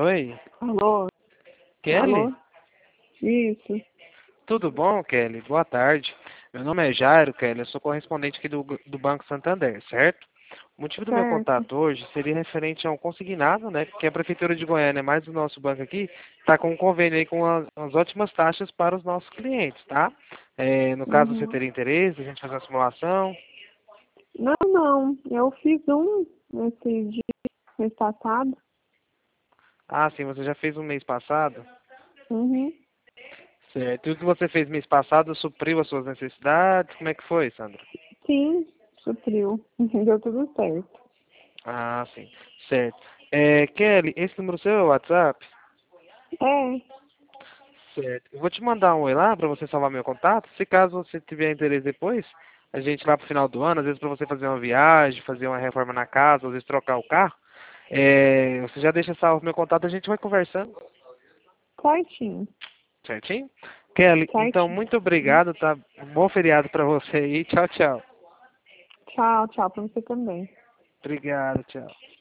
Oi, Alô? Kelly? Alô? Isso. Tudo bom, Kelly? Boa tarde. Meu nome é Jairo, Kelly. Eu sou correspondente aqui do Banco Santander, certo? O motivo do meu Certo. contato hoje seria referente a um consignado, né? Que a Prefeitura de Goiânia, mais o nosso banco aqui, está com um convênio aí com as ótimas taxas para os nossos clientes, tá? No caso, você Uhum. teria interesse, a gente fazer uma simulação? Não, não. Eu fiz um nesse dia, mês passado. Ah, sim, você já fez um mês passado? Uhum. Certo. E o que você fez mês passado supriu as suas necessidades? Como é que foi, Sandra? Sim, supriu. Deu tudo certo. Ah, sim. Certo. Kelly, esse número seu é o WhatsApp? É, Certo. Eu vou te mandar um oi lá para você salvar meu contato. Se caso você tiver interesse depois, a gente lá pro final do ano, às vezes para você fazer uma viagem, fazer uma reforma na casa, às vezes trocar o carro, você já deixa salvo meu contato, a gente vai conversando, certinho. certinho? Kelly, então Certinho. muito obrigado, tá? Um bom feriado para você aí. Tchau, tchau. Tchau, tchau pra você também. Obrigado, tchau.